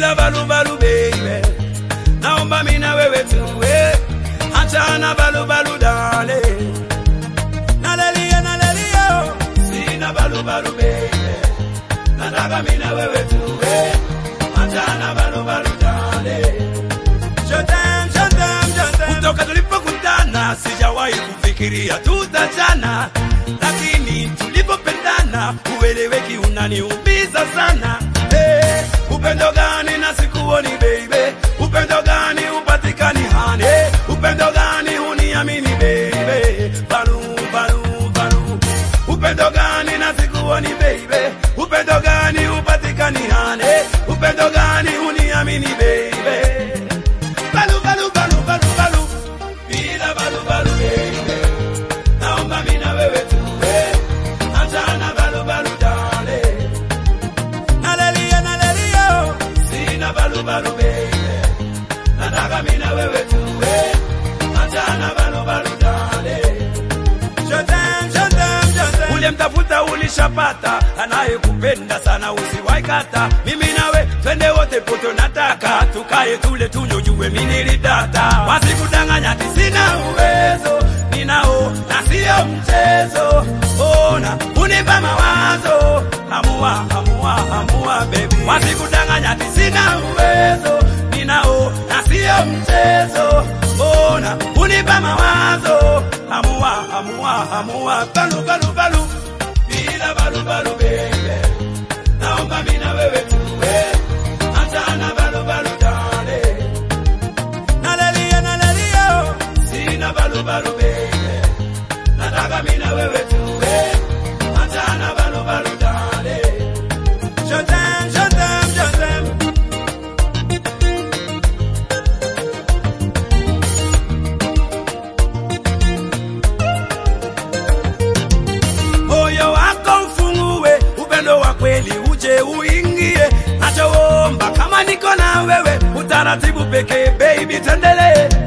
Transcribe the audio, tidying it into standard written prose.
bila balu balu baby. Naomba mimi na wewe tuwe, achana balu balu dale. Nalelia, sina balu balu baby. Nataka mimi na wewe tuwe, achana balu balu dale. Jotem. Kutoka tulipokutana sijawahi kufikiria tutachana, lakini tulipopendana ueleweki unaniumiza sana. Hey, upendo gani na sikuoni baby? Upendo gani upatikani hani? Upendo gani huniamini baby? Balu. Upendo gani na sikuoni baby? Upendo gani upatikani hani? Upendo gani huniamini baby? Balu. Bila balu baby. Naomba mimi na wewe tuwe, achana balu balu dale. Nalelia, sina balu balu baby. Nataka mimi na wewe tuwe, achana balu balu dale. Jotem. Ule mtafuta ulishapata, anayekupenda sana usiwaikata. Mimi nawe twende wote poto, nataka tukae tule tunyojue mimi nilidata. Wasikudanganya sina uwezo, ninao na sio mchezo. Ona unipa mawazo, amua baby. Wasikudanganya sina uwezo, ninao na sio mchezo. Ona unipa mawazo, amua balu. Bila balu baby. Naomba mimi na wewe tuwe, achana balu balu dale. Nalelia, sina balu balu baby. Nataka mimi na wewe tuwe, achana balu balu dale. Jotem. Moyo wako ufungue, upendo wa kweli uje uingie. Nachoomba kama niko na wewe, utaratibu pekee baby, tendelee.